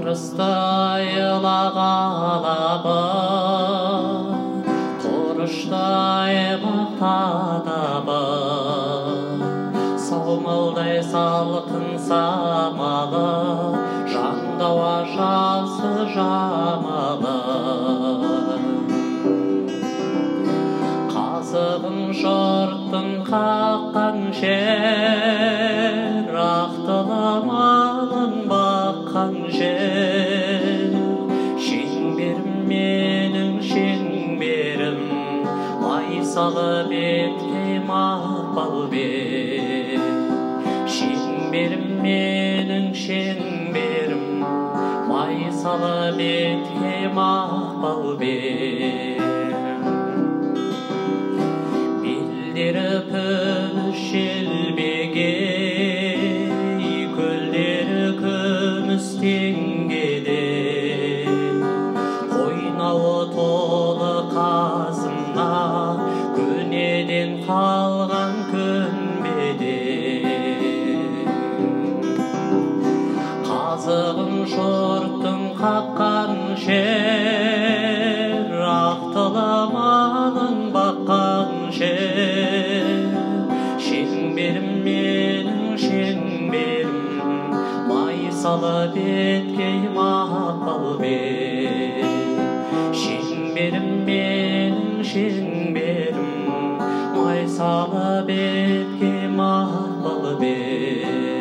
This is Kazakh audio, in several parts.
арыстай лағалабы, құрыштай мақтадабы, саумалдай салқын самалы, жандауа жасы жамалы. Қазығын жұрттың қаққан жер, ақтылы малын баққан жер. Шеңберім менің шеңберім, майсалы бетке мақпал бер. Шеңберім менің шеңберім, майсалы бетке мақпал бер. Белдері пүліш желбегей, көлдері күміс теңгеде, қойнауы толы қазына, көнеден қалған күнбеде. Қазығын жұрттың қаққан жер, ақтылы малын баққан жер. Шеңберім менің шеңберім, майсалы бетке мақпал бер. Шеңберім менің шеңберім, майсалы бетке мақпал бер.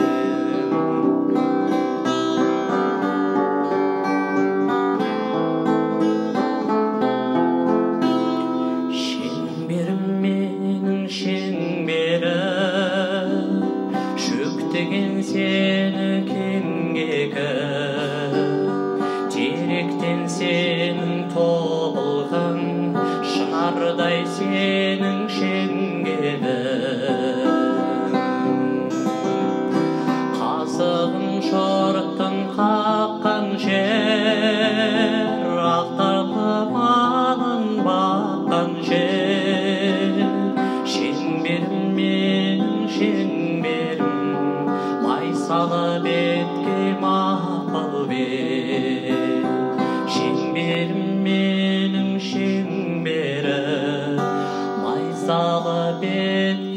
Шөктеген сені кеңгегі, теректен сенің тобылғың, шынардай сенің шеңгегі. Қазығын жұрттың қаққан жер, ақтарлы малын баққан жер. Шеңберім менің шеңберім, майсалы бетке мақпал бер. Шеңберім менің шеңберім, майсалы бетке